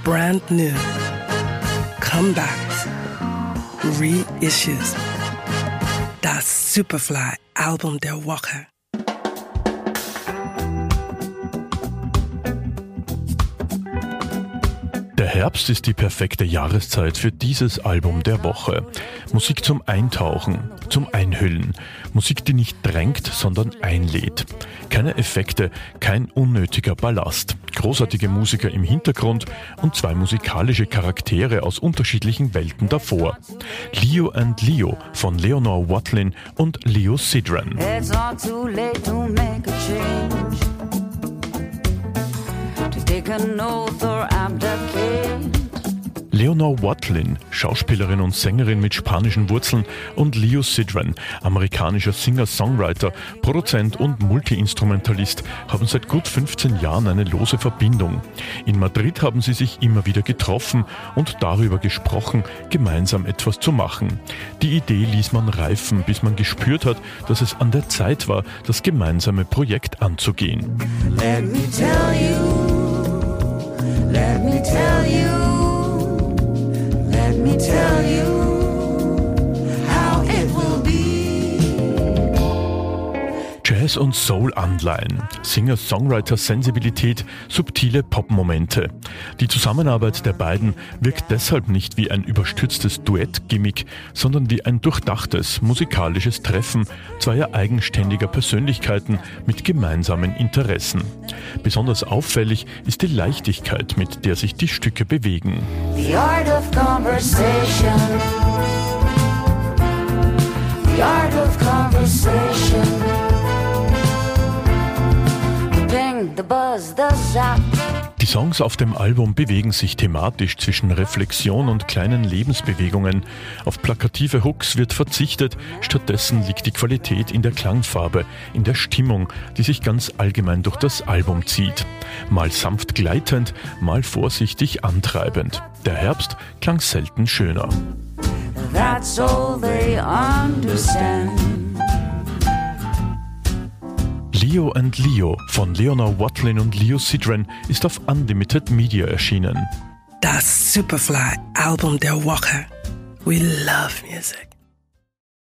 brand new, comebacks, reissues. Das Superfly-Album der Woche. Der Herbst ist die perfekte Jahreszeit für dieses Album der Woche. Musik zum Eintauchen, zum Einhüllen. Musik, die nicht drängt, sondern einlädt. Keine Effekte, kein unnötiger Ballast. Großartige Musiker im Hintergrund und zwei musikalische Charaktere aus unterschiedlichen Welten davor. Leo and Leo von Leonore Watling und Leo Sidran. It's not too late to make a change, to take an oath or abdicate. Leonore Watling, Schauspielerin und Sängerin mit spanischen Wurzeln, und Leo Sidran, amerikanischer Singer-Songwriter, Produzent und Multi-Instrumentalist, haben seit gut 15 Jahren eine lose Verbindung. In Madrid haben sie sich immer wieder getroffen und darüber gesprochen, gemeinsam etwas zu machen. Die Idee ließ man reifen, bis man gespürt hat, dass es an der Zeit war, das gemeinsame Projekt anzugehen. Let me tell you, let me tell you, let me tell you how it will be. Jazz- und Soul-Anleihen, Singer-Songwriter-Sensibilität, subtile Pop-Momente. Die Zusammenarbeit der beiden wirkt deshalb nicht wie ein überstürztes Duett-Gimmick, sondern wie ein durchdachtes musikalisches Treffen zweier eigenständiger Persönlichkeiten mit gemeinsamen Interessen. Besonders auffällig ist die Leichtigkeit, mit der sich die Stücke bewegen. The art of conversation, the art of conversation, the ping, the buzz, the zap. Die Songs auf dem Album bewegen sich thematisch zwischen Reflexion und kleinen Lebensbewegungen. Auf plakative Hooks wird verzichtet, stattdessen liegt die Qualität in der Klangfarbe, in der Stimmung, die sich ganz allgemein durch das Album zieht. Mal sanft gleitend, mal vorsichtig antreibend. Der Herbst klang selten schöner. That's all they understand. Leo and Leo von Leonore Watling und Leo Sidran ist auf Unlimited Media erschienen. Das Superfly-Album der Woche. We love music.